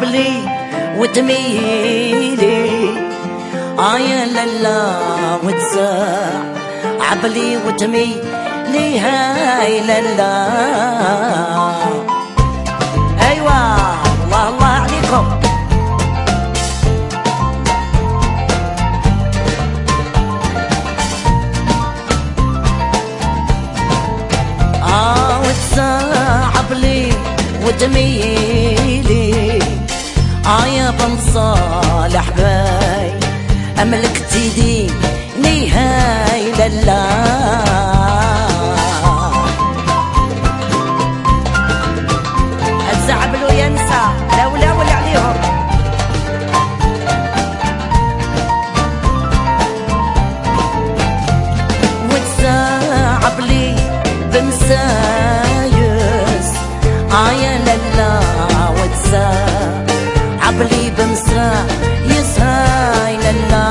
عبلي وتميلي يا لالا وتزاع عبلي وتميلي هاي لالا. ايوا الله الله عليكم. عبلي وتميلي يا بن صالح باي أملك تديني هاي لالا. الزعبلو ينسى لولا ولا عليهم. وتزعبلي بمسايس يا لالا وتزعبلي بمسايس هاي لالا.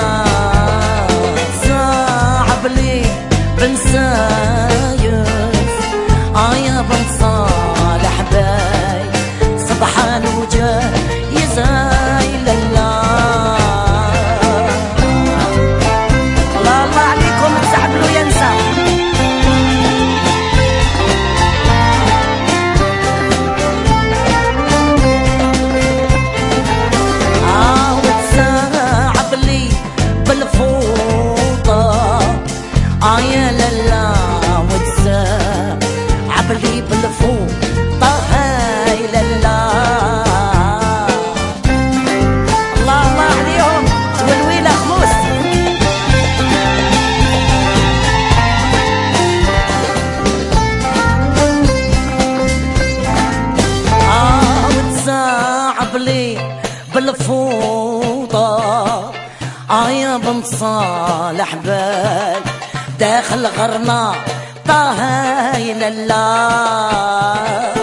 زعبلي بمسايس يا بن صالح باي سبحان وجايز هاي لالا. الله الله عليكم تزعبلو ينسى. يا لالا وتزعبلي بالفوطة هاي لالا. الله الله عليهم والويلة خموس. وتزعبلي بالفوطة يا بن صالح باي داخل غرنا طه هاي لالا.